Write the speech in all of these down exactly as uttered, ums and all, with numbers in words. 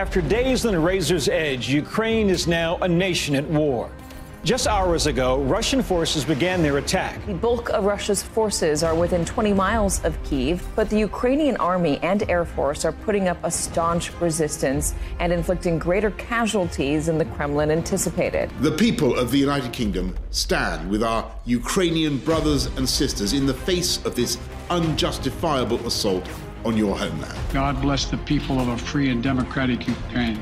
after days on the razor's edge, Ukraine is now a nation at war. Just hours ago, Russian forces began their attack. The bulk of Russia's forces are within twenty miles of Kyiv, but the Ukrainian army and air force are putting up a staunch resistance and inflicting greater casualties than the Kremlin anticipated. The people of the United Kingdom stand with our Ukrainian brothers and sisters in the face of this unjustifiable assault on your homeland. God bless the people of a free and democratic Ukraine.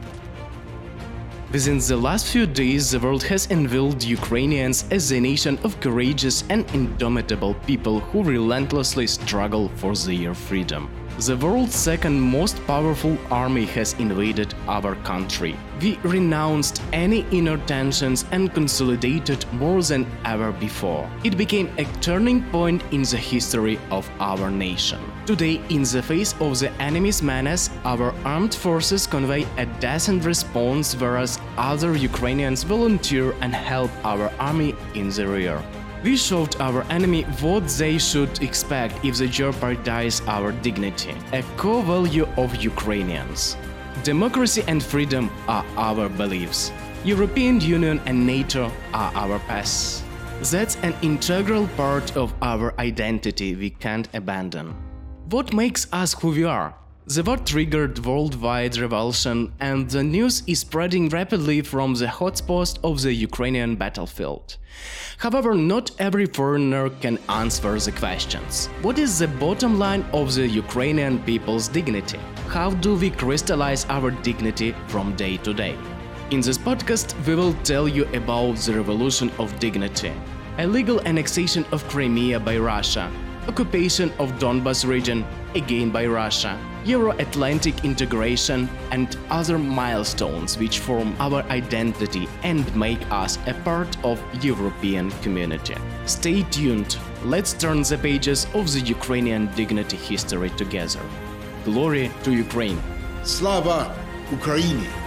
Within the last few days, the world has unveiled Ukrainians as a nation of courageous and indomitable people who relentlessly struggle for their freedom. The world's second most powerful army has invaded our country. We renounced any inner tensions and consolidated more than ever before. It became a turning point in the history of our nation. Today, in the face of the enemy's menace, our armed forces convey a decent response, whereas other Ukrainians volunteer and help our army in the rear. We showed our enemy what they should expect if they jeopardize our dignity, a core value of Ukrainians. Democracy and freedom are our beliefs. European Union and NATO are our paths. That's an integral part of our identity we can't abandon. What makes us who we are? The war triggered worldwide revulsion, and the news is spreading rapidly from the hotspots of the Ukrainian battlefield. However, not every foreigner can answer the questions. What is the bottom line of the Ukrainian people's dignity? How do we crystallize our dignity from day to day? In this podcast, we will tell you about the revolution of dignity, a legal annexation of Crimea by Russia, occupation of Donbas region, again by Russia, Euro-Atlantic integration, and other milestones which form our identity and make us a part of European community. Stay tuned, let's turn the pages of the Ukrainian dignity history together. Glory to Ukraine! Slava Ukraini!